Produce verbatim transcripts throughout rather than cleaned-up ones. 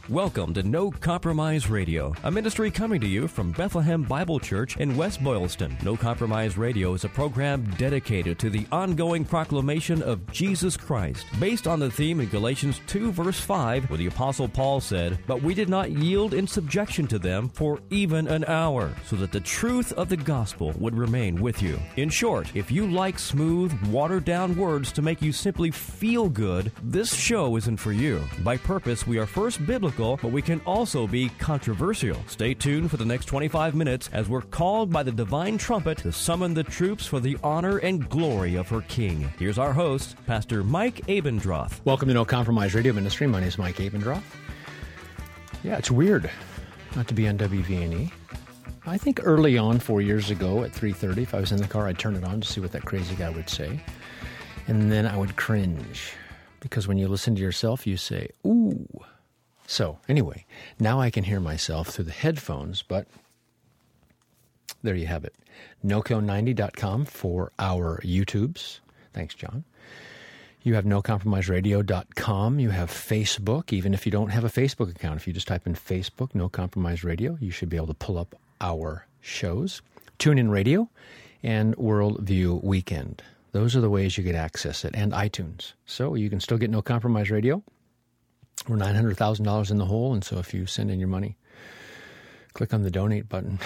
Welcome to No Compromise Radio, a ministry coming to you from Bethlehem Bible Church in West Boylston. No Compromise Radio is a program dedicated to the ongoing proclamation of Jesus Christ, based on the theme in Galatians two, verse five, where the Apostle Paul said, "But we did not yield in subjection to them for even an hour, so that the truth of the gospel would remain with you." In short, if you like smooth, watered-down words to make you simply feel good, this show isn't for you. By purpose, we are first biblical, but we can also be controversial. Stay tuned for the next twenty-five minutes as we're called by the divine trumpet to summon the troops for the honor and glory of her King. Here's our host, Pastor Mike Abendroth. Welcome to No Compromise Radio Ministry. My name is Mike Abendroth. Yeah, it's weird not to be on W V N E. I think early on, four years ago at three thirty, if I was in the car, I'd turn it on to see what that crazy guy would say. And then I would cringe. Because when you listen to yourself, you say, ooh. So, anyway, now I can hear myself through the headphones, but there you have it. no co ninety dot com for our YouTubes. Thanks, John. You have no compromise radio dot com. You have Facebook. Even if you don't have a Facebook account, if you just type in Facebook, No Compromise Radio, you should be able to pull up our shows. TuneIn Radio and Worldview Weekend. Those are the ways you get access it, and iTunes. So you can still get No Compromise Radio. We're nine hundred thousand dollars in the hole, and so if you send in your money, click on the donate button.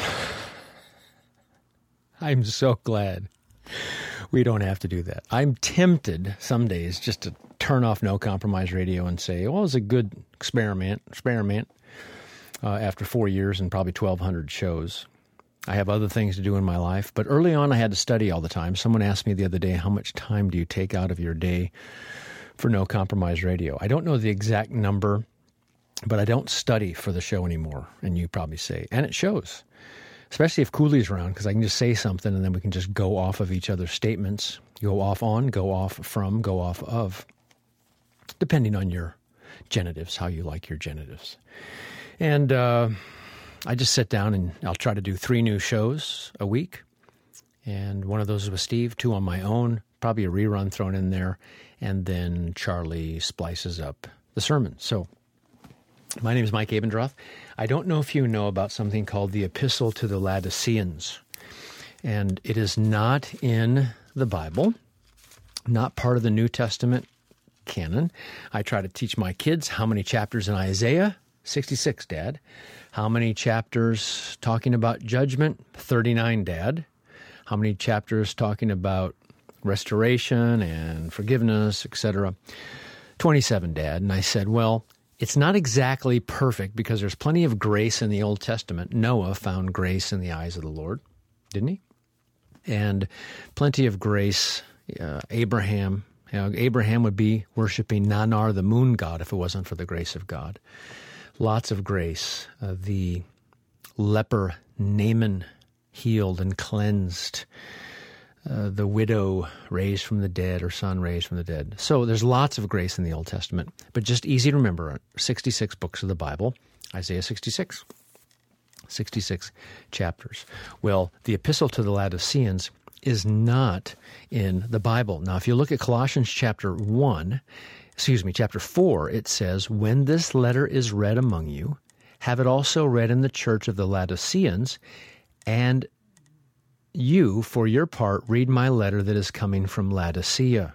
I'm so glad we don't have to do that. I'm tempted some days just to turn off No Compromise Radio and say, well, it was a good experiment, experiment uh, after four years and probably twelve hundred shows. I have other things to do in my life, but early on I had to study all the time. Someone asked me the other day, how much time do you take out of your day for No Compromise Radio? I don't know the exact number, but I don't study for the show anymore, and you probably say, and it shows, especially if Cooley's around, because I can just say something and then we can just go off of each other's statements, go off on, go off from, go off of, depending on your genitives, how you like your genitives. And uh, I just sit down and I'll try to do three new shows a week, and one of those is with Steve, two on my own, probably a rerun thrown in there, and then Charlie splices up the sermon. So, my name is Mike Abendroth. I don't know if you know about something called the Epistle to the Laodiceans, and it is not in the Bible, not part of the New Testament canon. I try to teach my kids how many chapters in Isaiah? sixty-six, Dad. How many chapters talking about judgment? thirty-nine, Dad. How many chapters talking about restoration and forgiveness, et cetera? twenty-seven, Dad. And I said, well, it's not exactly perfect because there's plenty of grace in the Old Testament. Noah found grace in the eyes of the Lord, didn't he? And plenty of grace, uh, Abraham. You know, Abraham would be worshiping Nanar, the moon god, if it wasn't for the grace of God. Lots of grace. Uh, the leper Naaman healed and cleansed. Uh, the widow raised from the dead, or son raised from the dead. So there's lots of grace in the Old Testament, but just easy to remember, sixty-six books of the Bible, Isaiah sixty-six, sixty-six chapters. Well, the Epistle to the Laodiceans is not in the Bible. Now, if you look at Colossians chapter one, excuse me, chapter four, it says, when this letter is read among you, have it also read in the church of the Laodiceans, and you, for your part, read my letter that is coming from Laodicea.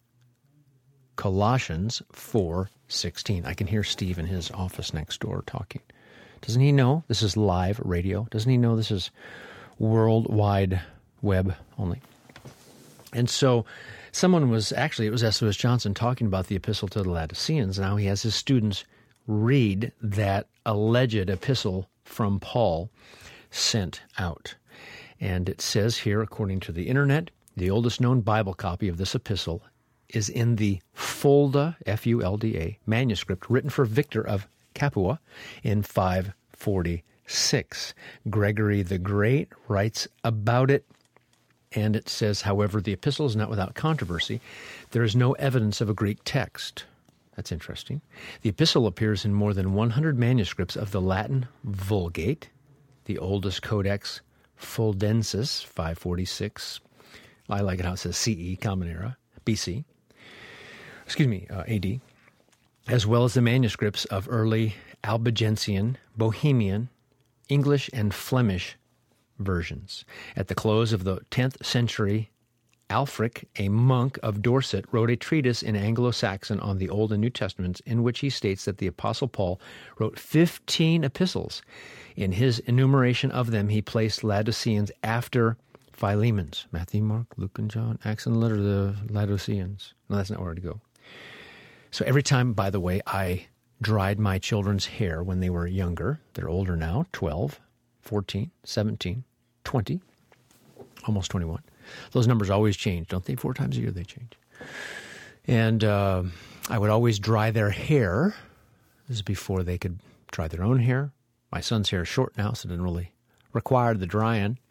Colossians four sixteen. I can hear Steve in his office next door talking. Doesn't he know this is live radio? Doesn't he know this is worldwide web only? And so someone was, actually it was S O S Johnson talking about the Epistle to the Laodiceans. Now he has his students read that alleged epistle from Paul sent out. And it says here, according to the internet, the oldest known Bible copy of this epistle is in the Fulda, F U L D A, manuscript written for Victor of Capua in five forty-six. Gregory the Great writes about it, and it says, however, the epistle is not without controversy. There is no evidence of a Greek text. That's interesting. The epistle appears in more than one hundred manuscripts of the Latin Vulgate, the oldest codex Fuldensis, five forty-six. I like it how it says C E, Common Era, B C. Excuse me, uh, A D. as well as the manuscripts of early Albigensian, Bohemian, English, and Flemish versions. At the close of the tenth century, Alfric, a monk of Dorset, wrote a treatise in Anglo-Saxon on the Old and New Testaments in which he states that the Apostle Paul wrote fifteen epistles. In his enumeration of them, he placed Laodiceans after Philemon's. Matthew, Mark, Luke, and John, Acts and letter to the Laodiceans. No, that's not where to go. So every time, by the way, I dried my children's hair when they were younger, they're older now, twelve, fourteen, seventeen, twenty, almost twenty-one. Those numbers always change, don't they? Four times a year they change. And uh, I would always dry their hair. This is before they could dry their own hair. My son's hair is short now, so it didn't really require the drying.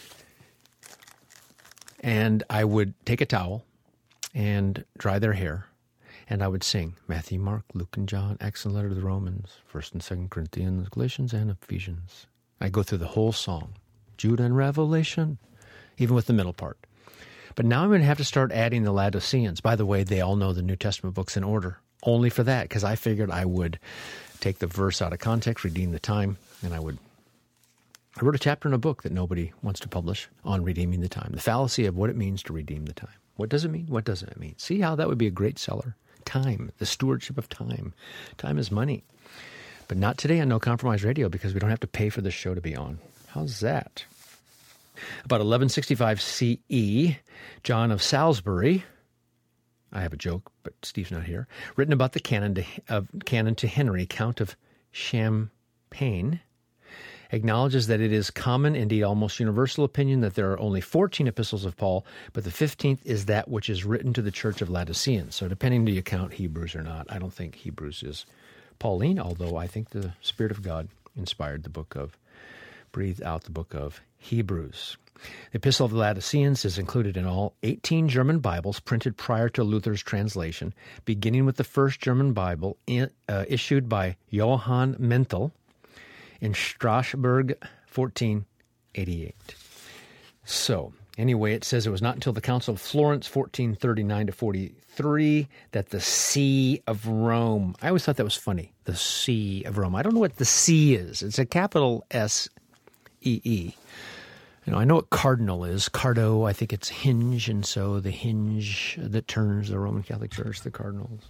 And I would take a towel and dry their hair. And I would sing Matthew, Mark, Luke, and John, Acts and letter to the Romans, First and Second Corinthians, Galatians, and Ephesians. I go through the whole song, Jude and Revelation, even with the middle part. But now I'm going to have to start adding the Laodiceans. By the way, they all know the New Testament books in order, only for that, because I figured I would take the verse out of context, redeem the time, and I would... I wrote a chapter in a book that nobody wants to publish on redeeming the time, the fallacy of what it means to redeem the time. What does it mean? What doesn't it mean? See how that would be a great seller? Time, the stewardship of time. Time is money. But not today on No Compromise Radio, because we don't have to pay for this show to be on. How's that? About eleven sixty-five C E, John of Salisbury, I have a joke, but Steve's not here, written about the canon to, of, canon to Henry, Count of Champagne, acknowledges that it is common, indeed almost universal opinion, that there are only fourteen epistles of Paul, but the fifteenth is that which is written to the church of Laodiceans. So depending do you count Hebrews or not, I don't think Hebrews is Pauline, although I think the Spirit of God inspired the book of, breathed out the book of Hebrews. The Epistle of the Laodiceans is included in all eighteen German Bibles printed prior to Luther's translation, beginning with the first German Bible in, uh, issued by Johann Mentel in Strasbourg, fourteen eighty-eight. So, anyway, it says it was not until the Council of Florence, fourteen thirty-nine to forty-three, that the See of Rome, I always thought that was funny, the See of Rome. I don't know what the See is. It's a capital S E E. You know, I know what cardinal is. Cardo, I think it's hinge, and so the hinge that turns the Roman Catholic Church, the cardinals.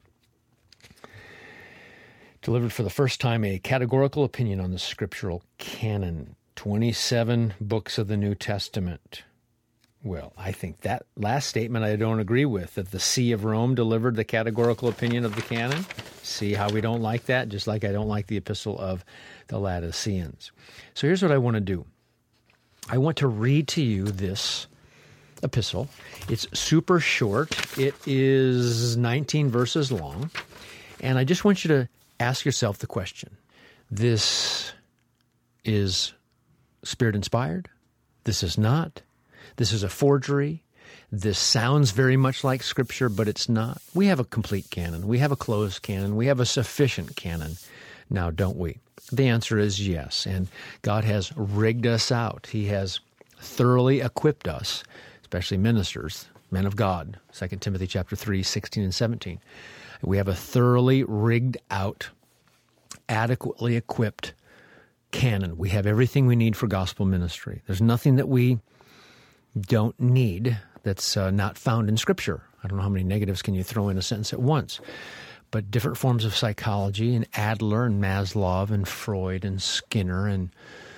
Delivered for the first time a categorical opinion on the scriptural canon. twenty-seven books of the New Testament. Well, I think that last statement I don't agree with, that the See of Rome delivered the categorical opinion of the canon. See how we don't like that, just like I don't like the epistle of the Laodiceans. So here's what I want to do. I want to read to you this epistle. It's super short. It is nineteen verses long. And I just want you to ask yourself the question. This is Spirit-inspired? This is not. This is a forgery. This sounds very much like Scripture, but it's not. We have a complete canon. We have a closed canon. We have a sufficient canon. Now, don't we? The answer is yes, and God has rigged us out. He has thoroughly equipped us, especially ministers, men of God, Second Timothy chapter three, sixteen and seventeen. We have a thoroughly rigged out, adequately equipped canon. We have everything we need for gospel ministry. There's nothing that we don't need that's uh, not found in Scripture. I don't know how many negatives can you throw in a sentence at once. But different forms of psychology, and Adler and Maslow and Freud and Skinner and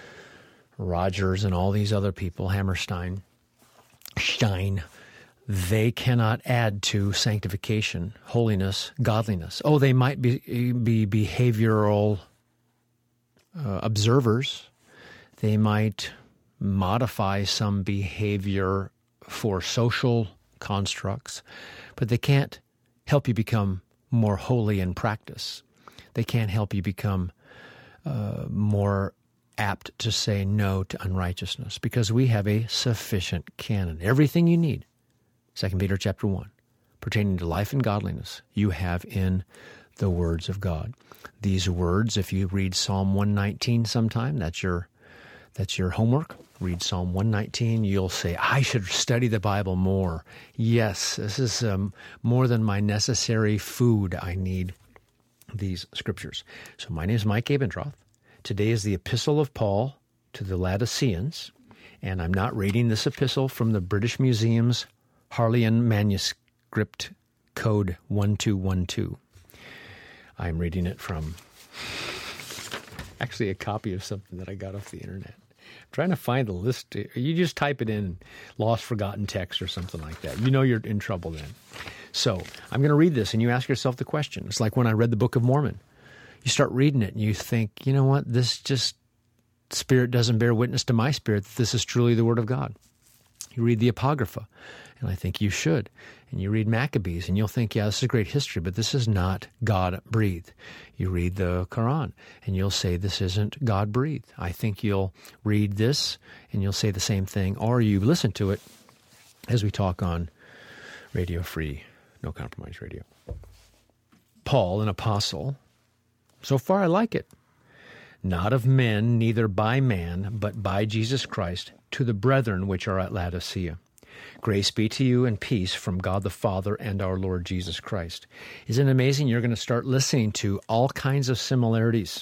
Rogers and all these other people, Hammerstein, Stein, they cannot add to sanctification, holiness, godliness. Oh, they might be, be behavioral uh, observers. They might modify some behavior for social constructs, but they can't help you become more holy in practice. They can't help you become uh, more apt to say no to unrighteousness, because we have a sufficient canon. Everything you need, Second Peter chapter one, pertaining to life and godliness, you have in the words of God. These words, if you read Psalm one nineteen sometime, that's your that's your homework. Read Psalm one nineteen. You'll say, I should study the Bible more. Yes, this is um, more than my necessary food I need these scriptures. So my name is Mike Abendroth. Today is the Epistle of Paul to the Laodiceans, and I'm not reading this epistle from the British Museum's Harleian Manuscript Code one two one two. I'm reading it from actually a copy of something that I got off the internet. I'm trying to find the list. You just type it in, lost, forgotten text or something like that. You know you're in trouble then. So I'm going to read this, and you ask yourself the question. It's like when I read the Book of Mormon. You start reading it, and you think, you know what, this just, spirit doesn't bear witness to my spirit that this is truly the Word of God. You read the Apocrypha, and I think you should. And you read Maccabees, and you'll think, yeah, this is great history, but this is not God-breathed. You read the Quran, and you'll say this isn't God-breathed. I think you'll read this, and you'll say the same thing, or you listen to it as we talk on Radio Free, No Compromise Radio. Paul, an apostle, so far I like it. Not of men, neither by man, but by Jesus Christ, to the brethren which are at Laodicea. Grace be to you and peace from God the Father and our Lord Jesus Christ. Isn't it amazing? You're going to start listening to all kinds of similarities.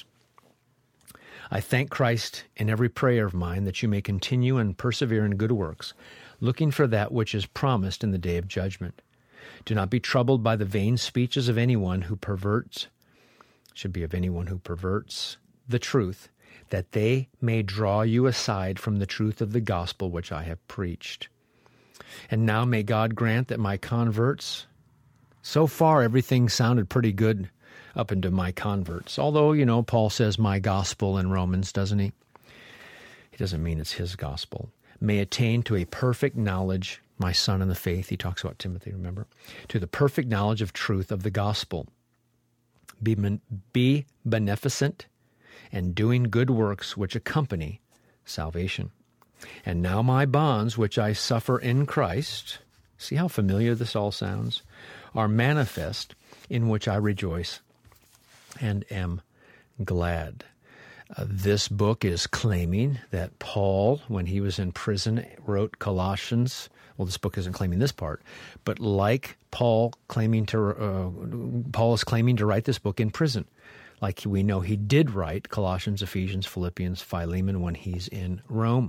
I thank Christ in every prayer of mine that you may continue and persevere in good works, looking for that which is promised in the day of judgment. Do not be troubled by the vain speeches of anyone who perverts, should be of anyone who perverts the truth, that they may draw you aside from the truth of the gospel which I have preached. And now may God grant that my converts, so far everything sounded pretty good up into my converts. Although, you know, Paul says my gospel in Romans, doesn't he? He doesn't mean it's his gospel. May attain to a perfect knowledge, my son in the faith. He talks about Timothy, remember? To the perfect knowledge of truth of the gospel. Be, be beneficent and doing good works which accompany salvation. And now my bonds, which I suffer in Christ, see how familiar this all sounds, are manifest, in which I rejoice and am glad. Uh, this book is claiming that Paul, when he was in prison, wrote Colossians. Well, this book isn't claiming this part, but like Paul claiming to, uh, Paul is claiming to write this book in prison. Like we know he did write Colossians, Ephesians, Philippians, Philemon when he's in Rome.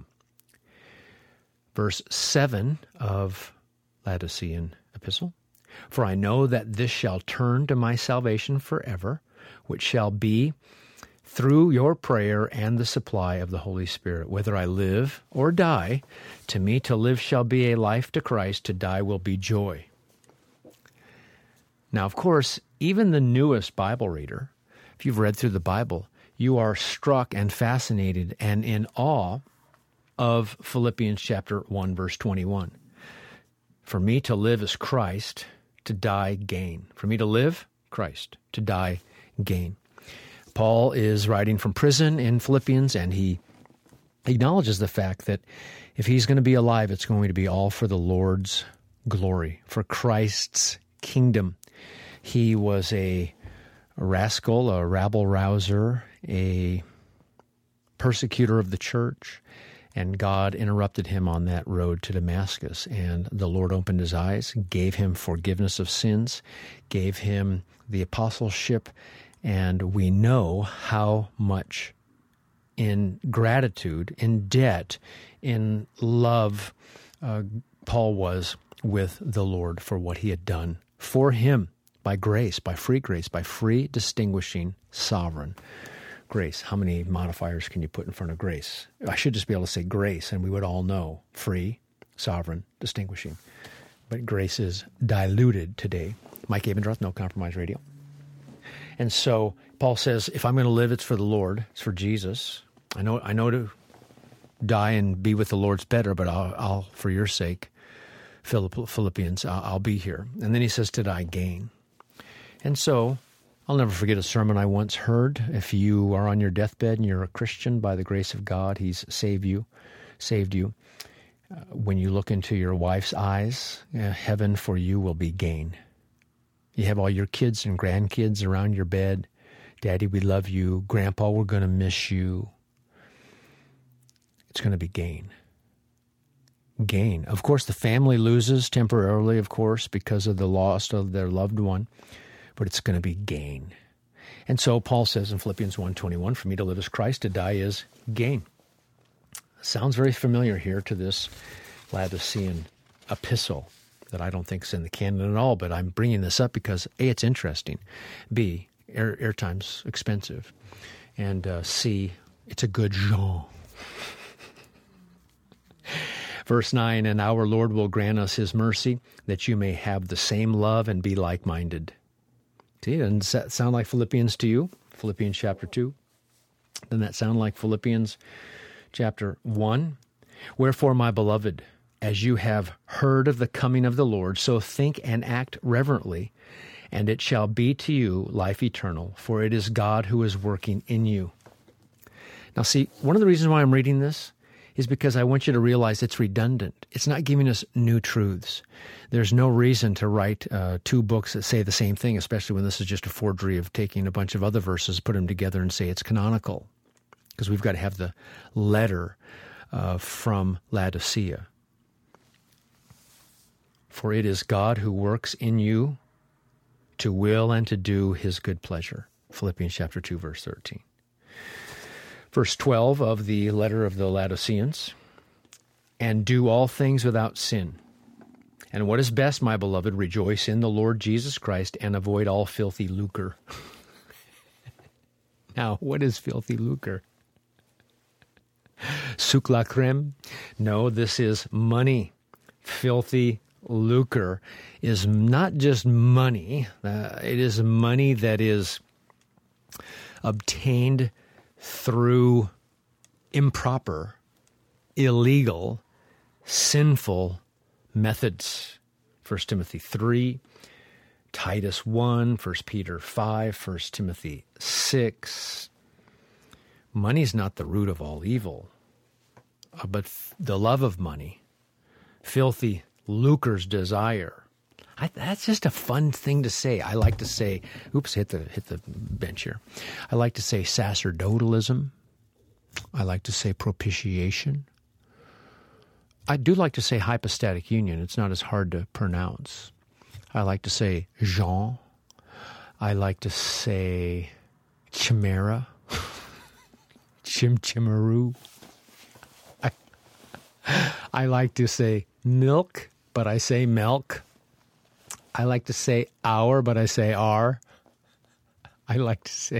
Verse seven of Laodicean epistle. For I know that this shall turn to my salvation forever, which shall be through your prayer and the supply of the Holy Spirit. Whether I live or die, to me to live shall be a life to Christ, to die will be joy. Now, of course, even the newest Bible reader, if you've read through the Bible, you are struck and fascinated and in awe of Philippians chapter one, verse twenty-one. For me to live is Christ, to die gain. For me to live, Christ, to die gain. Paul is writing from prison in Philippians, and he acknowledges the fact that if he's going to be alive, it's going to be all for the Lord's glory, for Christ's kingdom. He was a rascal, a rabble-rouser, a persecutor of the church, and God interrupted him on that road to Damascus. And the Lord opened his eyes, gave him forgiveness of sins, gave him the apostleship, and we know how much in gratitude, in debt, in love, uh, Paul was with the Lord for what he had done for him by grace, by free grace, by free, distinguishing, sovereign grace. How many modifiers can you put in front of grace? I should just be able to say grace, and we would all know free, sovereign, distinguishing. But grace is diluted today. Mike Abendroth, No Compromise Radio. And so Paul says, if I'm going to live, it's for the Lord. It's for Jesus. I know I know to die and be with the Lord's better, but I'll, I'll for your sake, Philippians, I'll, I'll be here. And then he says to die gain. And so I'll never forget a sermon I once heard. If you are on your deathbed and you're a Christian, by the grace of God, he's saved you, saved you. Uh, when you look into your wife's eyes, uh, heaven for you will be gain. You have all your kids and grandkids around your bed. Daddy, we love you. Grandpa, we're going to miss you. It's going to be gain. Gain. Of course, the family loses temporarily, of course, because of the loss of their loved one, but it's going to be gain. And so Paul says in Philippians one twenty-one, for me to live is Christ, to die is gain. Sounds very familiar here to this Laodicean epistle that I don't think is in the canon at all, but I'm bringing this up because A, it's interesting, B, air, airtime's expensive, and uh, C, it's a good genre. Verse nine, and our Lord will grant us his mercy, that you may have the same love and be like-minded. See, doesn't that sound like Philippians to you? Philippians chapter two. Doesn't that sound like Philippians chapter one? Wherefore, my beloved, as you have heard of the coming of the Lord, so think and act reverently, and it shall be to you life eternal, for it is God who is working in you. Now see, one of the reasons why I'm reading this is because I want you to realize it's redundant. It's not giving us new truths. There's no reason to write uh, two books that say the same thing, especially when this is just a forgery of taking a bunch of other verses, put them together and say it's canonical. Because we've got to have the letter uh, from Laodicea. For it is God who works in you to will and to do his good pleasure. Philippians chapter two, verse thirteen. Verse twelve of the letter of the Laodiceans, and do all things without sin. And what is best, my beloved, rejoice in the Lord Jesus Christ and avoid all filthy lucre. Now, what is filthy lucre? Sucre la crème? No, this is money. Filthy lucre is not just money. Uh, it is money that is obtained through improper, illegal, sinful methods. First Timothy three, Titus one, First Peter five, First Timothy six. Money's not the root of all evil, uh, but f- the love of money, filthy lucre's desire. I, that's just a fun thing to say. I like to say, oops, hit the hit the bench here. I like to say sacerdotalism. I like to say propitiation. I do like to say hypostatic union. It's not as hard to pronounce. I like to say Jean. I like to say chimera. Chim chimaru. I, I like to say milk, but I say milk. I like to say our, but I say our. I like to say...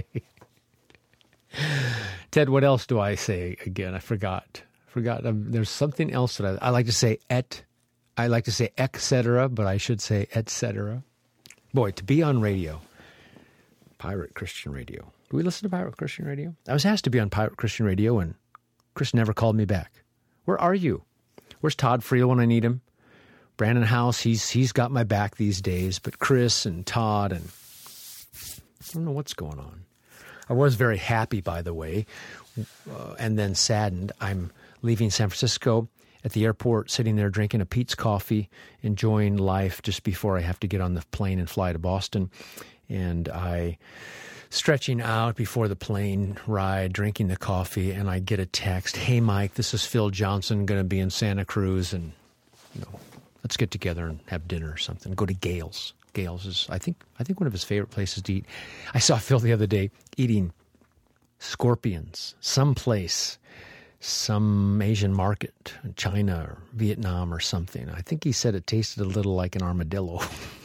Ted, what else do I say again? I forgot. Forgot. Um, there's something else that I, I like to say et. I like to say et cetera, but I should say et cetera. Boy, to be on radio, Pirate Christian Radio. Do we listen to Pirate Christian Radio? I was asked to be on Pirate Christian Radio, and Chris never called me back. Where are you? Where's Todd Friel when I need him? Brandon House, he's he's got my back these days, but Chris and Todd, and I don't know what's going on. I was very happy, by the way, uh, and then saddened. I'm leaving San Francisco at the airport, sitting there drinking a Pete's coffee, enjoying life just before I have to get on the plane and fly to Boston. And I, stretching out before the plane ride, drinking the coffee, and I get a text, hey, Mike, this is Phil Johnson, going to be in Santa Cruz, and, you know, let's get together and have dinner or something. Go to Gale's. Gale's is, I think, I think one of his favorite places to eat. I saw Phil the other day eating scorpions someplace, some Asian market, China or Vietnam or something. I think he said it tasted a little like an armadillo.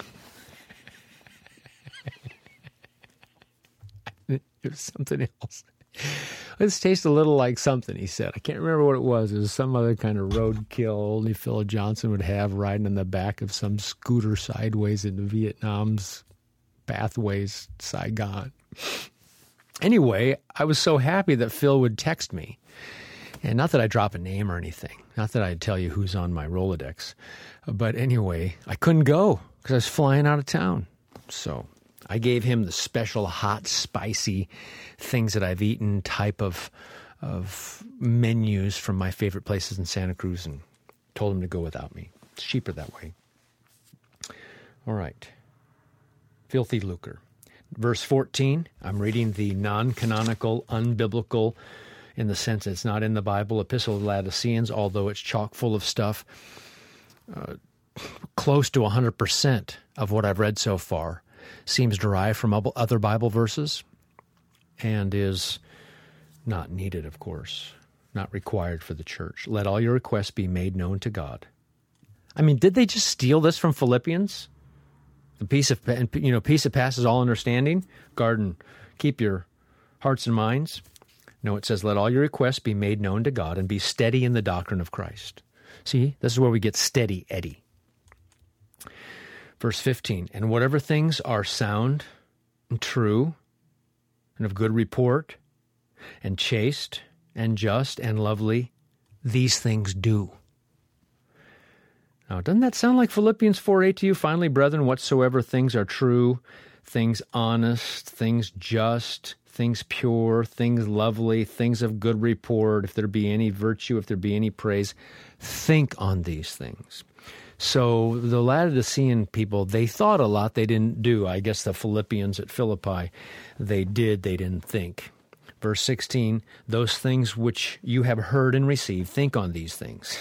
It was something else. This tastes a little like something, he said. I can't remember what it was. It was some other kind of roadkill only Phil Johnson would have riding in the back of some scooter sideways into Vietnam's pathways, Saigon. Anyway, I was so happy that Phil would text me. And not that I drop a name or anything. Not that I'd tell you who's on my Rolodex. But anyway, I couldn't go because I was flying out of town. So I gave him the special hot, spicy things that I've eaten type of of menus from my favorite places in Santa Cruz and told him to go without me. It's cheaper that way. All right. Filthy lucre. Verse fourteen, I'm reading the non-canonical, unbiblical, in the sense it's not in the Bible, Epistle of the Laodiceans, although it's chock full of stuff. Uh, close to one hundred percent of what I've read so far seems derived from other Bible verses. and is not needed, of course, not required for the church. Let all your requests be made known to God. I mean, did they just steal this from Philippians? The peace of, you know, peace that passes all understanding. Guard and keep your hearts and minds. No, it says, let all your requests be made known to God and be steady in the doctrine of Christ. See, this is where we get steady Eddie. Verse fifteen, and whatever things are sound and true and of good report and chaste and just and lovely, these things do. Now, doesn't that sound like Philippians four eight to you? Finally, brethren, whatsoever things are true, things honest, things just, things pure, things lovely, things of good report, if there be any virtue, if there be any praise, think on these things. So the Laodicean people, they thought a lot, they didn't do. I guess the Philippians at Philippi, they did, they didn't think. Verse sixteen, those things which you have heard and received, think on these things.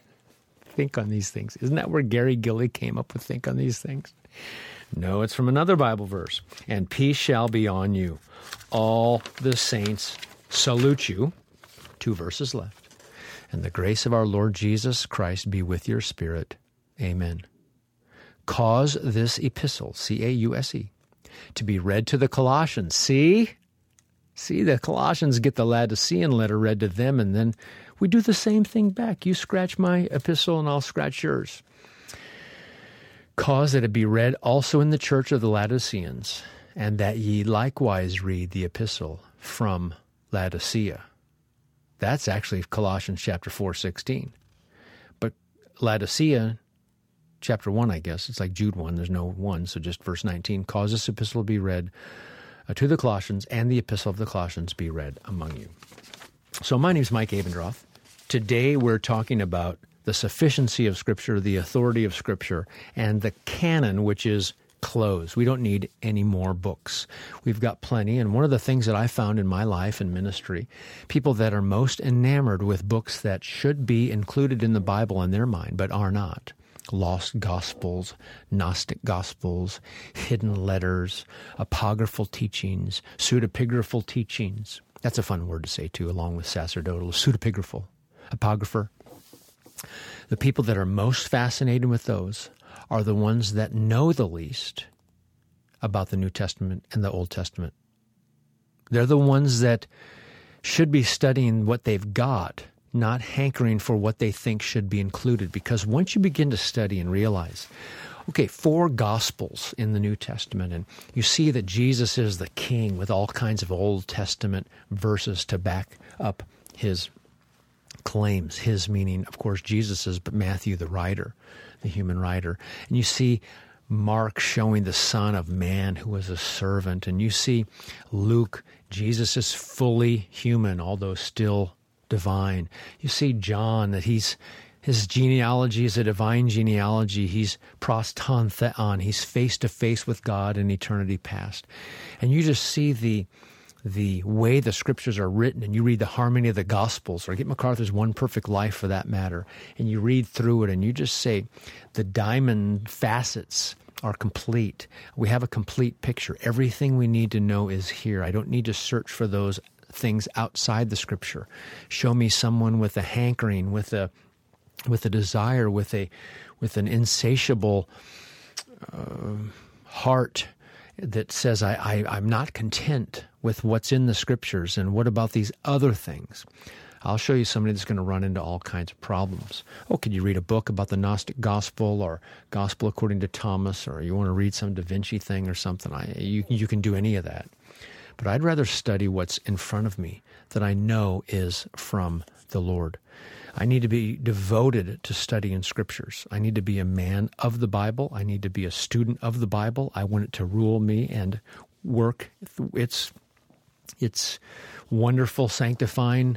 Think on these things. Isn't that where Gary Gilly came up with think on these things? No, it's from another Bible verse. And peace shall be on you. All the saints salute you. Two verses left. And the grace of our Lord Jesus Christ be with your spirit. Amen. Cause this epistle, C A U S E, to be read to the Colossians. See? See, the Colossians get the Laodicean letter read to them, and then we do the same thing back. You scratch my epistle, and I'll scratch yours. Cause that it be read also in the church of the Laodiceans, and that ye likewise read the epistle from Laodicea. That's actually Colossians chapter four sixteen. But Laodicea, chapter one, I guess, it's like Jude one, there's no one, so just verse nineteen, cause this epistle to be read uh, to the Colossians, and the epistle of the Colossians be read among you. So my name is Mike Abendroth. Today we're talking about the sufficiency of Scripture, the authority of Scripture, and the canon, which is closed. We don't need any more books. We've got plenty. And one of the things that I found in my life and ministry, people that are most enamored with books that should be included in the Bible in their mind, but are not. Lost Gospels, Gnostic Gospels, hidden letters, apocryphal teachings, pseudepigraphal teachings. That's a fun word to say, too, along with sacerdotal, pseudepigraphal, apocrypher. The people that are most fascinated with those are the ones that know the least about the New Testament and the Old Testament. They're the ones that should be studying what they've got, not hankering for what they think should be included. Because once you begin to study and realize, okay, four Gospels in the New Testament, and you see that Jesus is the King with all kinds of Old Testament verses to back up his claims. His meaning, of course, Jesus's, but Matthew, the writer, the human writer. And you see Mark showing the Son of Man who was a servant. And you see Luke, Jesus is fully human, although still divine. You see John, that he's his genealogy is a divine genealogy. He's proston theon. He's face-to-face with God in eternity past. And you just see the the way the Scriptures are written, and you read the harmony of the Gospels, or get MacArthur's One Perfect Life for that matter, and you read through it, and you just say the diamond facets are complete. We have a complete picture. Everything we need to know is here. I don't need to search for those things outside the Scripture. Show me someone with a hankering, with a with a desire, with a with an insatiable uh, heart that says, I, I, I'm not content with what's in the Scriptures, and what about these other things? I'll show you somebody that's going to run into all kinds of problems. Oh, could you read a book about the Gnostic Gospel, or Gospel according to Thomas, or you want to read some Da Vinci thing or something? I, you, you can do any of that. But I'd rather study what's in front of me that I know is from the Lord. I need to be devoted to studying Scriptures. I need to be a man of the Bible. I need to be a student of the Bible. I want it to rule me and work its, its wonderful, sanctifying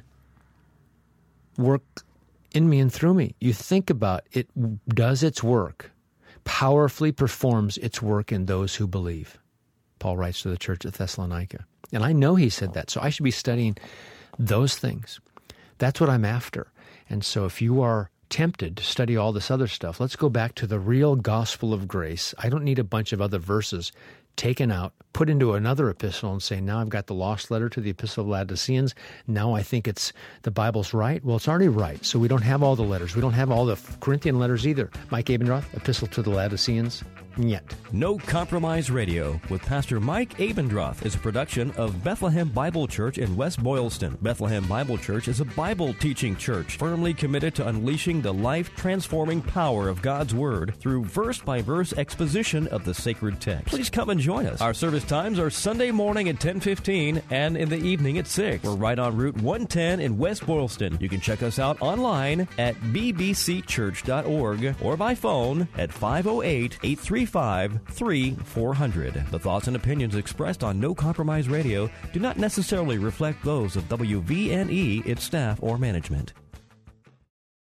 work in me and through me. You think about it, does its work, powerfully performs its work in those who believe. Paul writes to the church at Thessalonica. And I know he said that, so I should be studying those things. That's what I'm after. And so if you are tempted to study all this other stuff, let's go back to the real gospel of grace. I don't need a bunch of other verses taken out, put into another epistle and say, now I've got the lost letter to the Epistle of Laodiceans. Now I think it's the Bible's right. Well, it's already right. So we don't have all the letters. We don't have all the Corinthian letters either. Mike Abendroth, Epistle to the Laodiceans. Yet. No Compromise Radio with Pastor Mike Abendroth is a production of Bethlehem Bible Church in West Boylston. Bethlehem Bible Church is a Bible teaching church firmly committed to unleashing the life-transforming power of God's Word through verse-by-verse exposition of the sacred text. Please come and join us. Our service times are Sunday morning at ten fifteen and in the evening at six. We're right on Route one ten in West Boylston. You can check us out online at b b c church dot org or by phone at five oh eight, eight three five, three four hundred. The thoughts and opinions expressed on No Compromise Radio do not necessarily reflect those of W V N E, its staff, or management.